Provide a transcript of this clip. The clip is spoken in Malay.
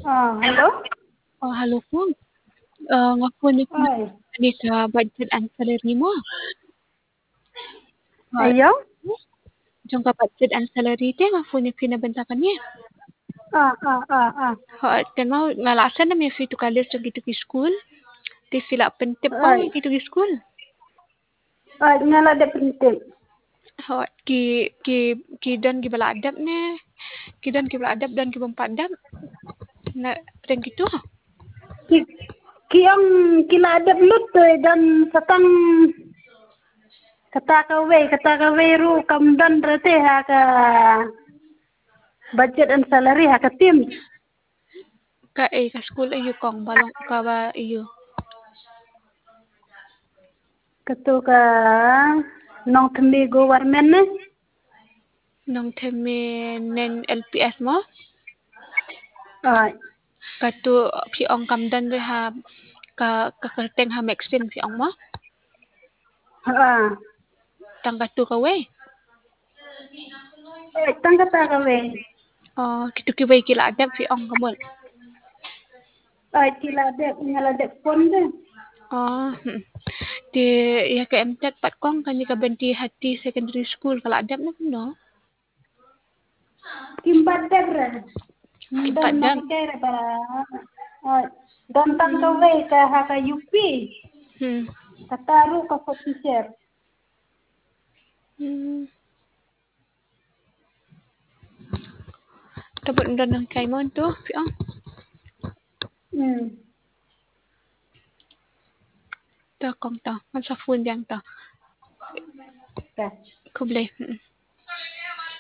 Hello? Halo po. Nga po Ay. ni sa budget and salary mo. Ayaw? Diyan ka budget and salary te nga po ni pinabanta kanya. Ah. Tama nga lasa na may free to college sa gitu ki school. Ti sila pentep pa Ay. gitu ki school. Ay, ngala de penting. Ki dan ki baladap ne. Ki dan ki baladap dan ki bampadap. Na dan gitu. Kiyang kiladap lutoy dan satang kata kawe ru kamdan rate ha ka budget and salary ha ka team. Ka school ayo kong balong ka ba iyo. Kato ka nong thmi government ne. Nong teme nen LPS mo. Ay. Katu pi ong kamdan re ha kakerteng ha maxin pi ong mo. Tang katu ka we. Ay, tang kata kawe. Kitu ki bay kila adap pi ong kamol. Ay, kiladap ngala de pon de. Di ya ke MTEK pat kong kani ka benti hati secondary school kala adap na kuno. Kimbadap ra. Dan Padam. makikere para dan tang kawe ka ha ka UP. Kataru ka officer. Tabot ndan ng kay mo to pi ong. Ta kong ta man sa phone yang ta. Ta. Kublay.